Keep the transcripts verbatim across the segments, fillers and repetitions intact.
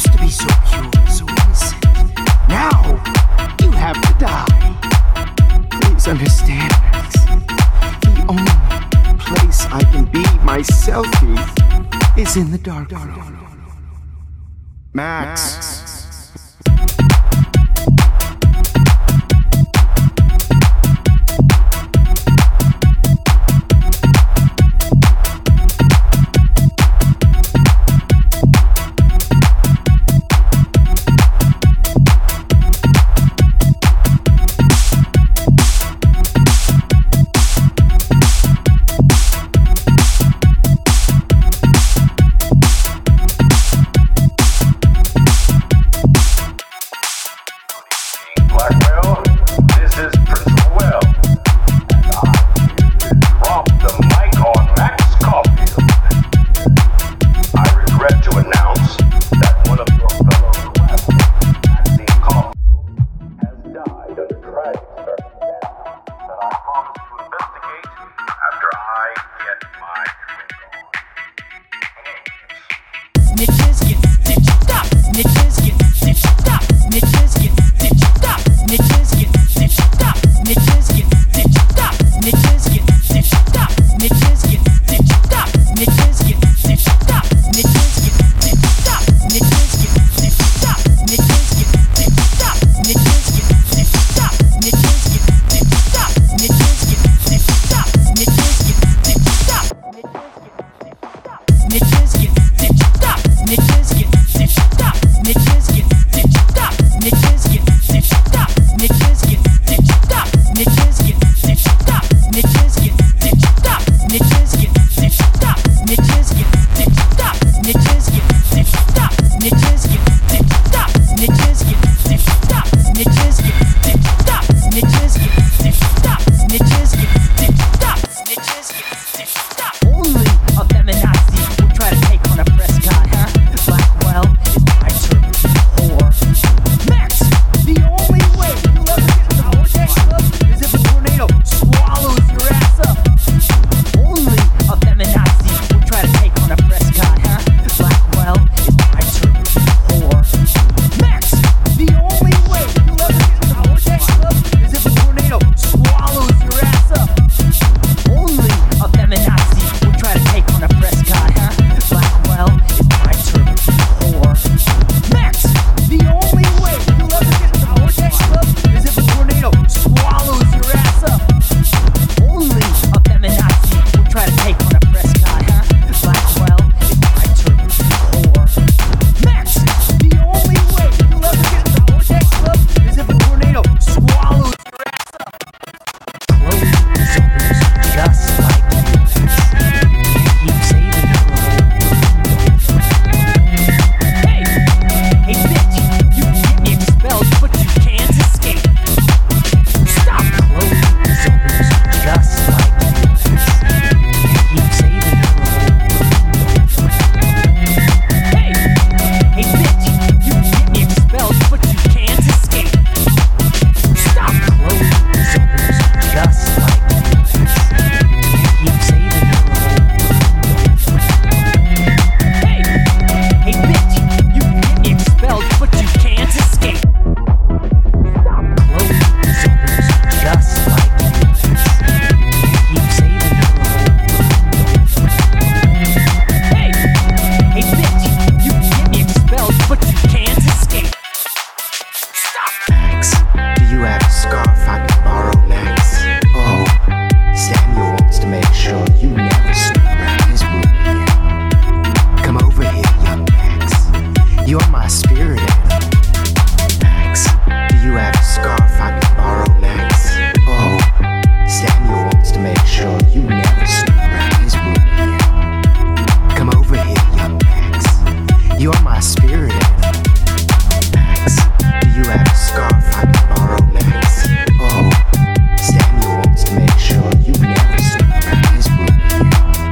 used to be so pure, so innocent. Now, you have to die. Please understand, Max. The only place I can be myself is in the dark room. Max. Max.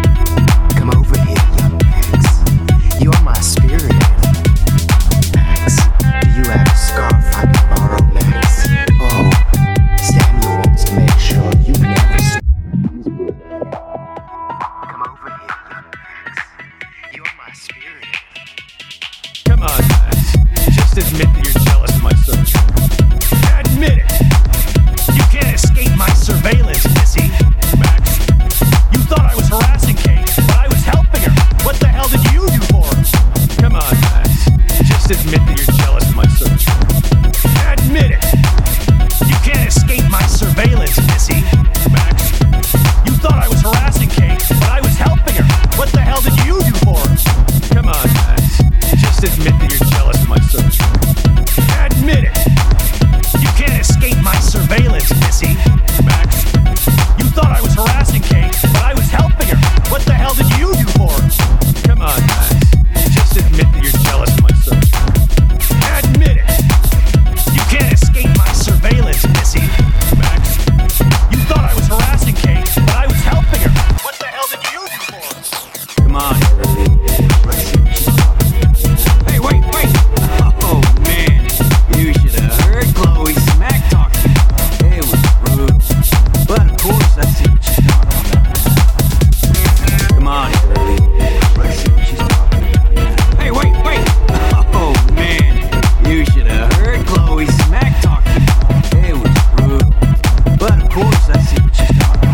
Max. admit that you're jealous of my search. Admit it! You can't escape my surveillance, Missy. Max, you thought I was harassing Kate, but I was helping her. What the hell did you do for her? Come on, Max. Just admit that you're jealous of my search. Admit it! You can't escape my surveillance, Missy. Max, you thought I was harassing Kate, but I was helping her. What the hell did you do for her? Come on, Max. Just admit that you're jealous of my search. Admit it! You can't escape my surveillance, Missy. Max, you thought I was harassing Kate, but I was helping her. What the hell did you do for her? Come on, Max. Just admit that you're jealous of my search. Admit it! You can't escape my surveillance, Missy. Max, you thought I was harassing Kate, but I was helping her. What the hell did you do for her? Come on, let's see what she's talking about. Hey, wait, wait! Oh, man. You should have heard Chloe smack talking. It was brutal. But of course, I see what she's talking about. Come on, let's see what she's talking about. Hey, wait, wait! Oh, man. You should have heard Chloe smack talking. It was brutal. But of course, I see what she's talking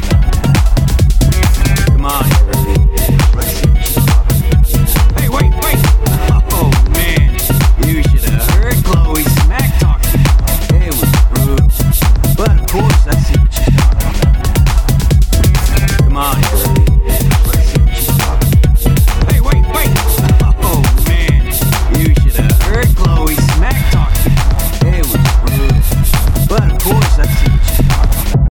about. Come on, let's see what she's talking about. Hey, wait, wait! Oh, man. You should have heard Chloe smack talking. It was brutal. But of course, I see what she's talking about. Come on, let's see what she's talking about. Hey, wait, wait! Oh, man. You should have heard Chloe smack talking. It was brutal. But of course, I see what she's talking about.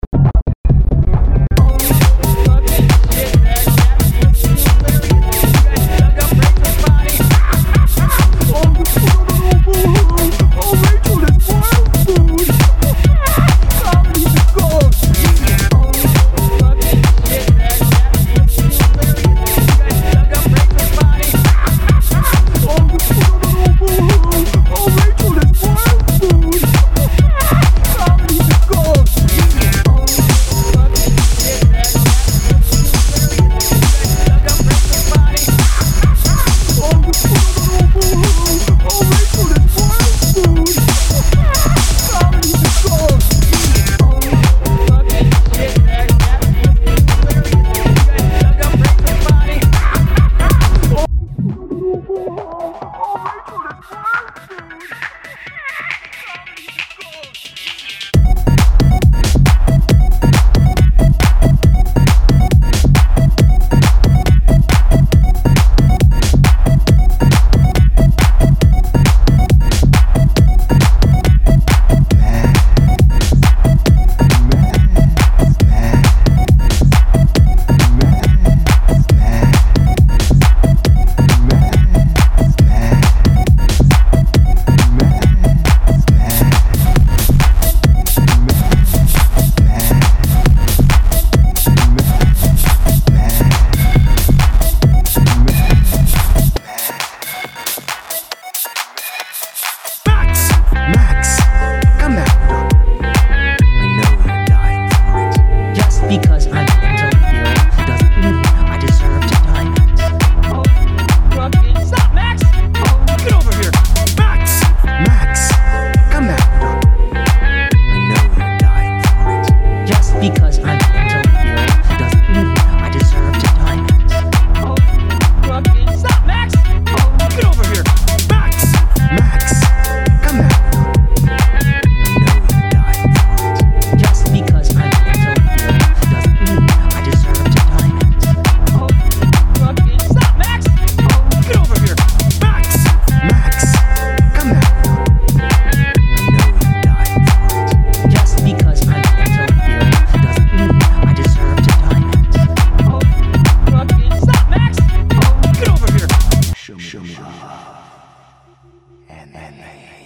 And then they